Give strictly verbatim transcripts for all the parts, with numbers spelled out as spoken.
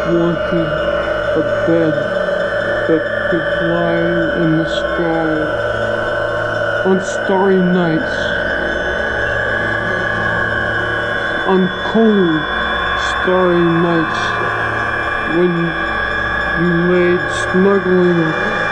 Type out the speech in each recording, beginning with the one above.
wanted a bed that could fly in the sky on starry nights, on cold, starry nights when you laid snuggling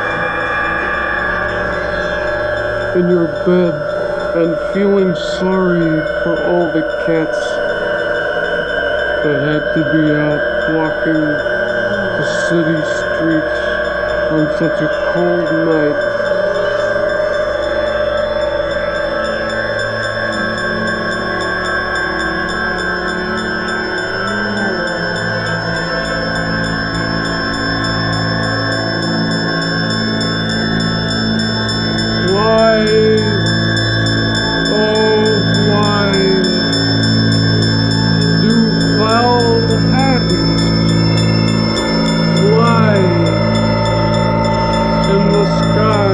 in your bed and feeling sorry for all the cats that had to be out walking the city streets on such a cold night. Why, oh why do foul habits fly in the sky?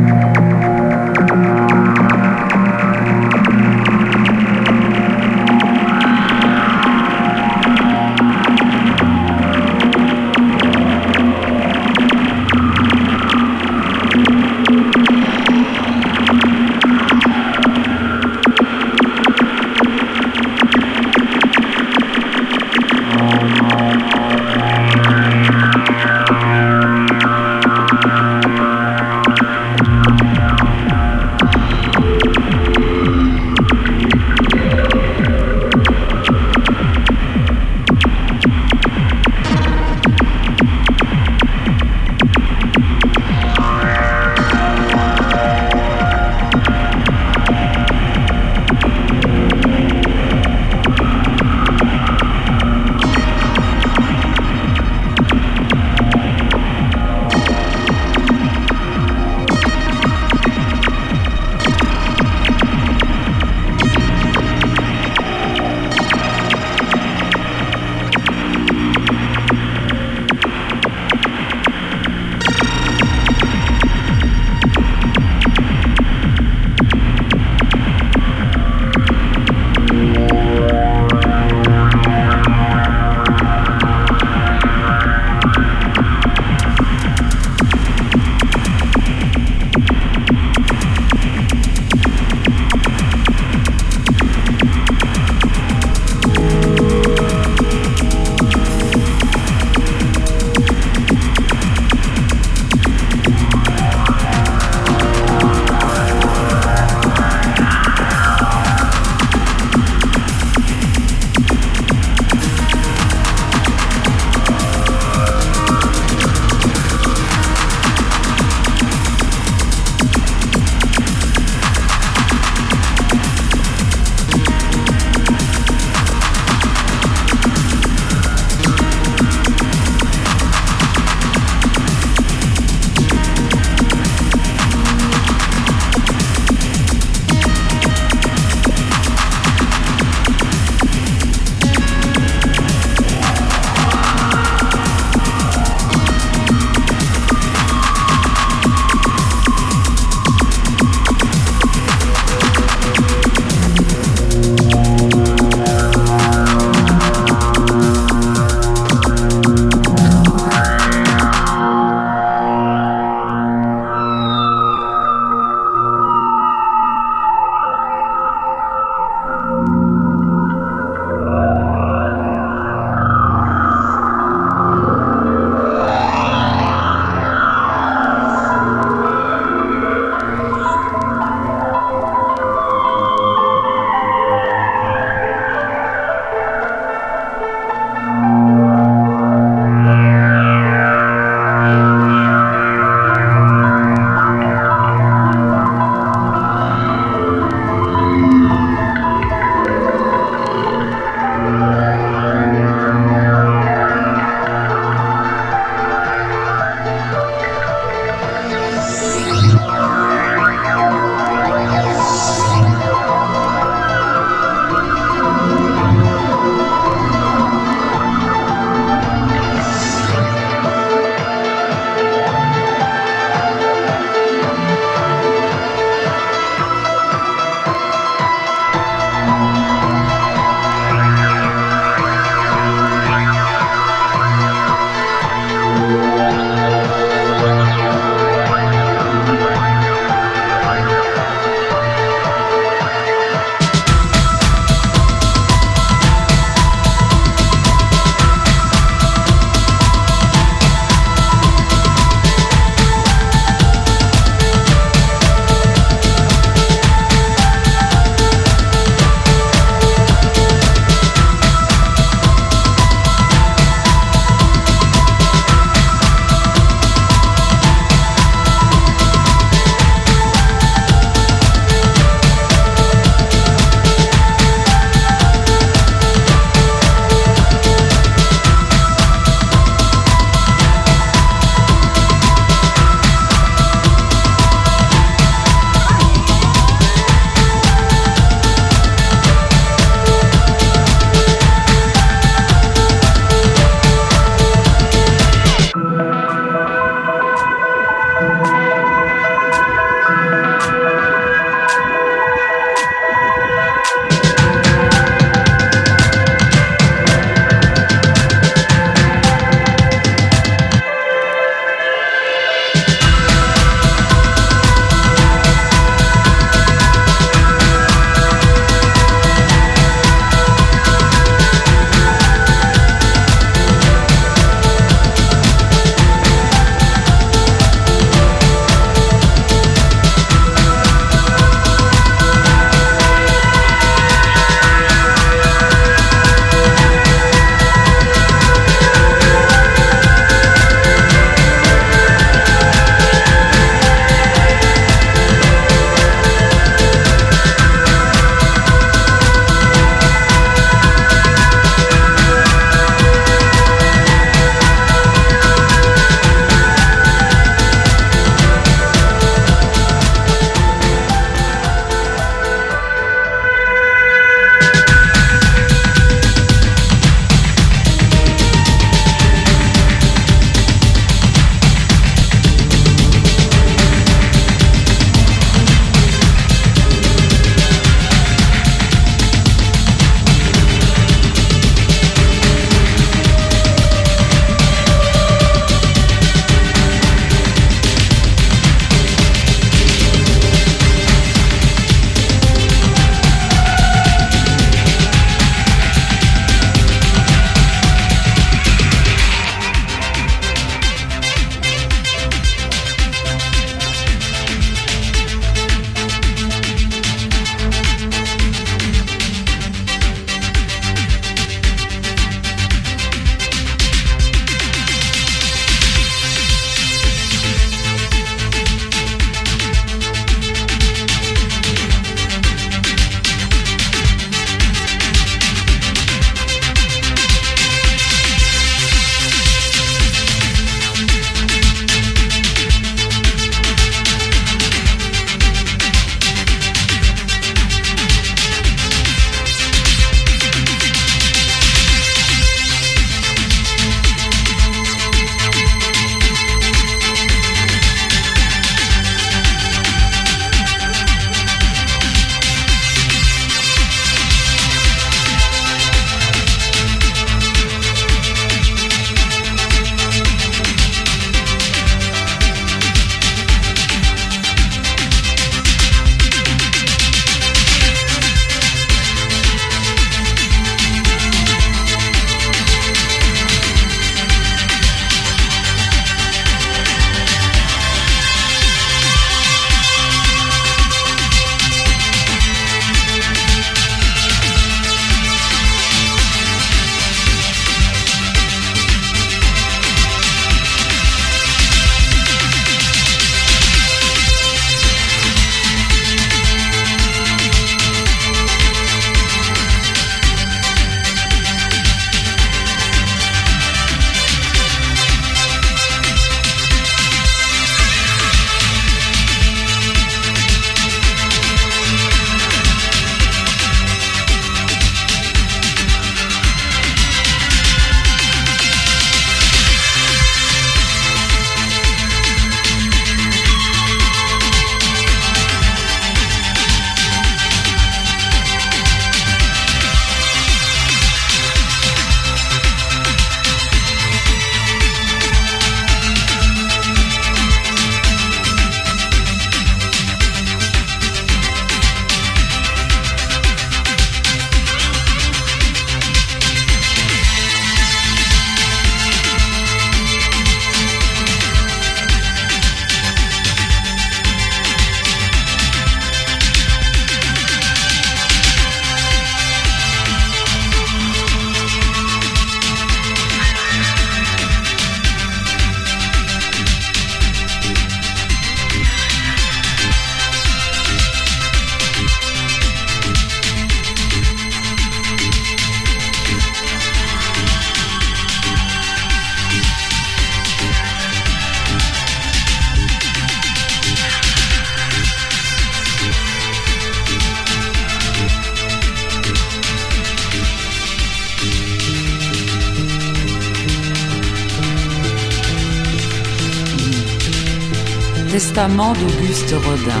Testament d'Auguste Rodin.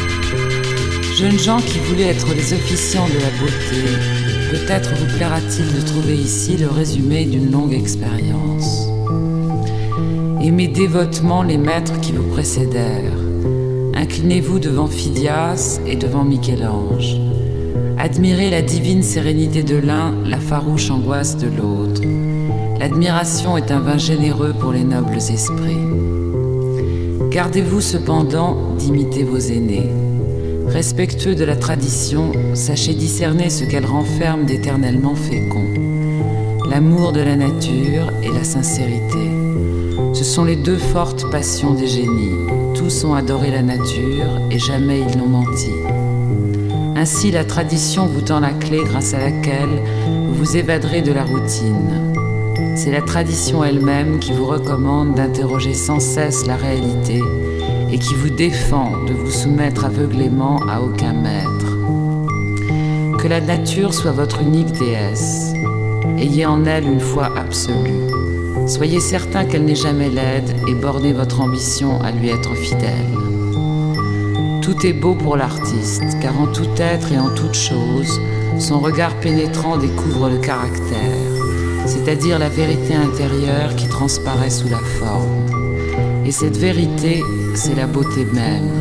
Jeunes gens qui voulaient être les officiants de la beauté, peut-être vous plaira-t-il de trouver ici le résumé d'une longue expérience. Aimez dévotement les maîtres qui vous précédèrent. Inclinez-vous devant Phidias et devant Michel-Ange. Admirez la divine sérénité de l'un, la farouche angoisse de l'autre. L'admiration est un vin généreux pour les nobles esprits. Gardez-vous cependant d'imiter vos aînés. Respectueux de la tradition, sachez discerner ce qu'elle renferme d'éternellement fécond. L'amour de la nature et la sincérité. Ce sont les deux fortes passions des génies. Tous ont adoré la nature et jamais ils n'ont menti. Ainsi, la tradition vous tend la clé grâce à laquelle vous vous évaderez de la routine. C'est la tradition elle-même qui vous recommande d'interroger sans cesse la réalité et qui vous défend de vous soumettre aveuglément à aucun maître. Que la nature soit votre unique déesse. Ayez en elle une foi absolue. Soyez certain qu'elle n'est jamais laide et bornez votre ambition à lui être fidèle. Tout est beau pour l'artiste, car en tout être et en toute chose, son regard pénétrant découvre le caractère, c'est-à-dire la vérité intérieure qui transparaît sous la forme. Et cette vérité, c'est la beauté même.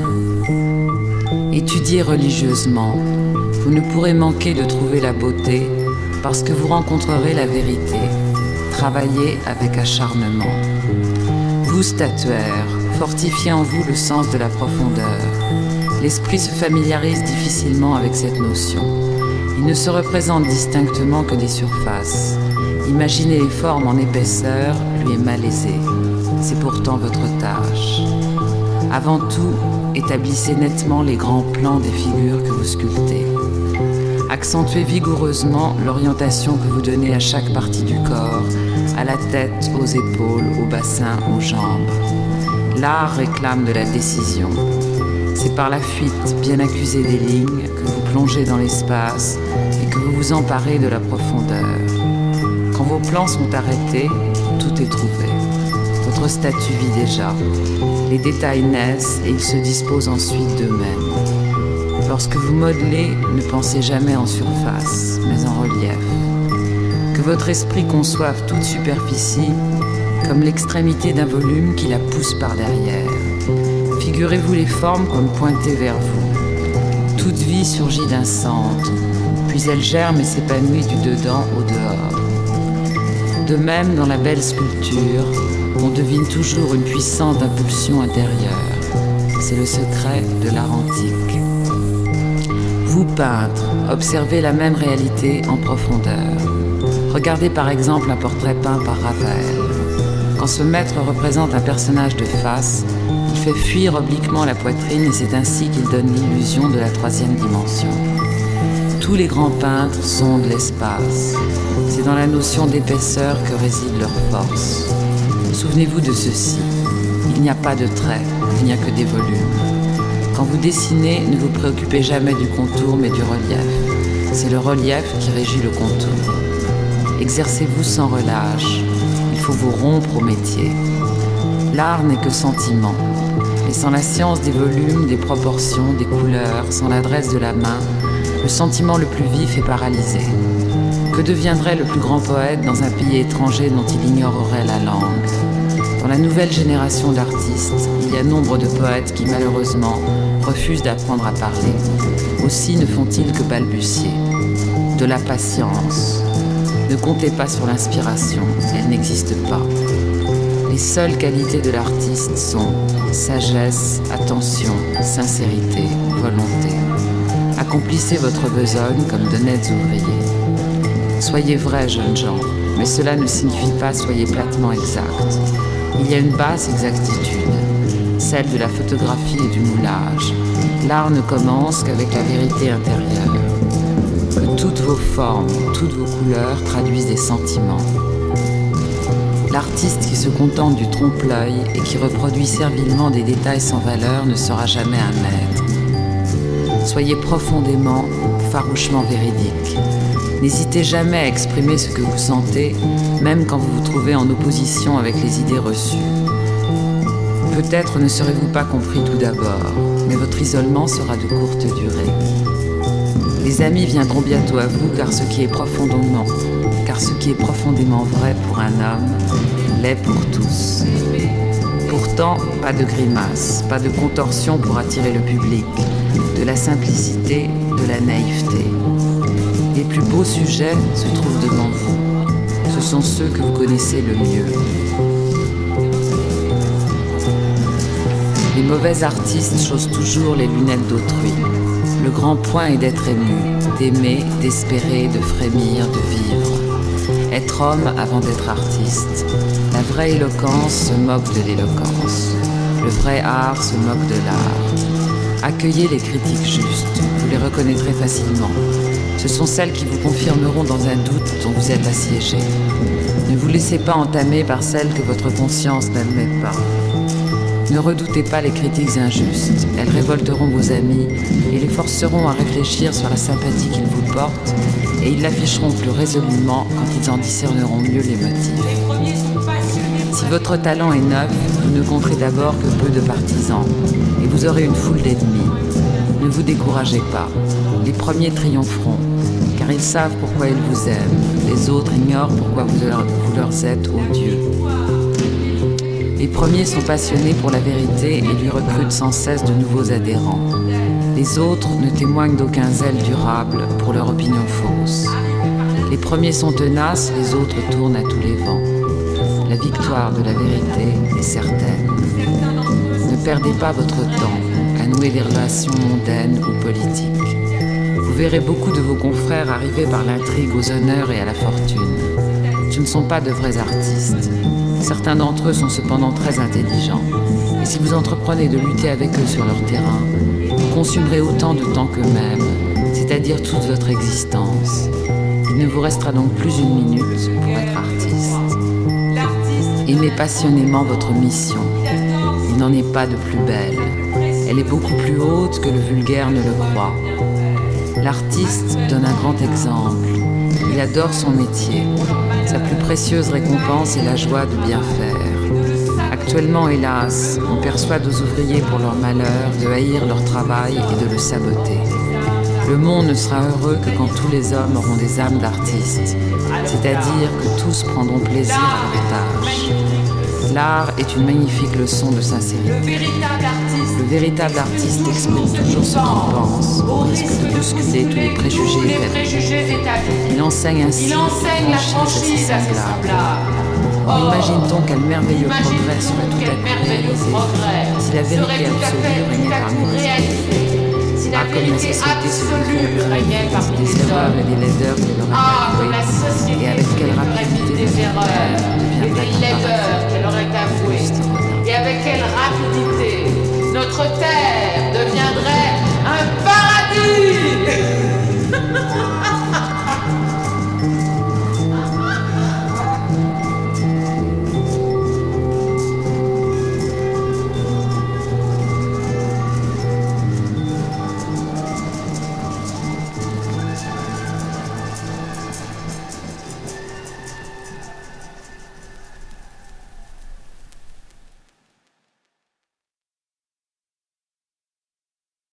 Étudiez religieusement. Vous ne pourrez manquer de trouver la beauté parce que vous rencontrerez la vérité. Travaillez avec acharnement. Vous, statuaire, fortifiez en vous le sens de la profondeur. L'esprit se familiarise difficilement avec cette notion. Il ne se représente distinctement que des surfaces. Imaginer les formes en épaisseur lui est malaisé. C'est pourtant votre tâche. Avant tout, établissez nettement les grands plans des figures que vous sculptez. Accentuez vigoureusement l'orientation que vous donnez à chaque partie du corps, à la tête, aux épaules, au bassin, aux jambes. L'art réclame de la décision. C'est par la fuite bien accusée des lignes que vous plongez dans l'espace et que vous vous emparez de la profondeur. Quand vos plans sont arrêtés, tout est trouvé. Votre statue vit déjà. Les détails naissent et ils se disposent ensuite d'eux-mêmes. Lorsque vous modelez, ne pensez jamais en surface, mais en relief. Que votre esprit conçoive toute superficie comme l'extrémité d'un volume qui la pousse par derrière. Figurez-vous les formes comme pointées vers vous. Toute vie surgit d'un centre, puis elle germe et s'épanouit du dedans au dehors. De même, dans la belle sculpture, on devine toujours une puissante impulsion intérieure. C'est le secret de l'art antique. Vous, peintres, observez la même réalité en profondeur. Regardez par exemple un portrait peint par Ravel. Quand ce maître représente un personnage de face, il fait fuir obliquement la poitrine et c'est ainsi qu'il donne l'illusion de la troisième dimension. Tous les grands peintres sont de l'espace. C'est dans la notion d'épaisseur que réside leur force. Souvenez-vous de ceci. Il n'y a pas de traits, il n'y a que des volumes. Quand vous dessinez, ne vous préoccupez jamais du contour mais du relief. C'est le relief qui régit le contour. Exercez-vous sans relâche. Il faut vous rompre au métier. L'art n'est que sentiment. Et sans la science des volumes, des proportions, des couleurs, sans l'adresse de la main, le sentiment le plus vif est paralysé. Que deviendrait le plus grand poète dans un pays étranger dont il ignorerait la langue ? Dans la nouvelle génération d'artistes, il y a nombre de poètes qui malheureusement refusent d'apprendre à parler. Aussi ne font-ils que balbutier. De la patience. Ne comptez pas sur l'inspiration, elle n'existe pas. Les seules qualités de l'artiste sont sagesse, attention, sincérité, volonté. Accomplissez votre besogne comme d'honnêtes ouvriers. Soyez vrais, jeunes gens, mais cela ne signifie pas soyez platement exacts. Il y a une basse exactitude, celle de la photographie et du moulage. L'art ne commence qu'avec la vérité intérieure. Que toutes vos formes, toutes vos couleurs traduisent des sentiments. L'artiste qui se contente du trompe-l'œil et qui reproduit servilement des détails sans valeur ne sera jamais un maître. Soyez profondément, farouchement véridique. N'hésitez jamais à exprimer ce que vous sentez, même quand vous vous trouvez en opposition avec les idées reçues. Peut-être ne serez-vous pas compris tout d'abord, mais votre isolement sera de courte durée. Les amis viendront bientôt à vous car ce qui est profondément, car ce qui est profondément vrai pour un homme l'est pour tous. Pourtant, pas de grimace, pas de contorsion pour attirer le public, de la simplicité, de la naïveté. Les plus beaux sujets se trouvent devant vous. Ce sont ceux que vous connaissez le mieux. Les mauvais artistes chaussent toujours les lunettes d'autrui. Le grand point est d'être ému, d'aimer, d'espérer, de frémir, de vivre. Être homme avant d'être artiste. La vraie éloquence se moque de l'éloquence. Le vrai art se moque de l'art. Accueillez les critiques justes, vous les reconnaîtrez facilement. Ce sont celles qui vous confirmeront dans un doute dont vous êtes assiégé. Ne vous laissez pas entamer par celles que votre conscience n'admet pas. Ne redoutez pas les critiques injustes, elles révolteront vos amis et les forceront à réfléchir sur la sympathie qu'ils vous portent et ils l'afficheront plus résolument quand ils en discerneront mieux les motifs. Si votre talent est neuf, vous ne compterez d'abord que peu de partisans et vous aurez une foule d'ennemis. Ne vous découragez pas, les premiers triompheront car ils savent pourquoi ils vous aiment, les autres ignorent pourquoi vous leur, vous leur êtes odieux. Les premiers sont passionnés pour la vérité et lui recrutent sans cesse de nouveaux adhérents. Les autres ne témoignent d'aucun zèle durable pour leur opinion fausse. Les premiers sont tenaces, les autres tournent à tous les vents. La victoire de la vérité est certaine. Ne perdez pas votre temps à nouer des relations mondaines ou politiques. Vous verrez beaucoup de vos confrères arriver par l'intrigue aux honneurs et à la fortune. Ce ne sont pas de vrais artistes. Certains d'entre eux sont cependant très intelligents. Et si vous entreprenez de lutter avec eux sur leur terrain, vous consumerez autant de temps qu'eux-mêmes, c'est-à-dire toute votre existence. Il ne vous restera donc plus une minute pour être artiste. Aimez passionnément votre mission. Il n'en est pas de plus belle. Elle est beaucoup plus haute que le vulgaire ne le croit. L'artiste donne un grand exemple. Il adore son métier. Sa plus précieuse récompense est la joie de bien faire. Actuellement, hélas, on persuade aux ouvriers pour leur malheur de haïr leur travail et de le saboter. Le monde ne sera heureux que quand tous les hommes auront des âmes d'artistes, c'est-à-dire que tous prendront plaisir à leur tâche. L'art est une magnifique leçon de sincérité. Le véritable artiste exprime toujours ce qu'il pense, au risque de bousculer tous les préjugés établis. Il enseigne ainsi la franchise à ses semblables. On imagine donc quel merveilleux progrès serait tout à coup réalisé si la vérité absolue régnait parmi les hommes. Ah, comme la société se défendrait des erreurs et des laideurs qu'elle aurait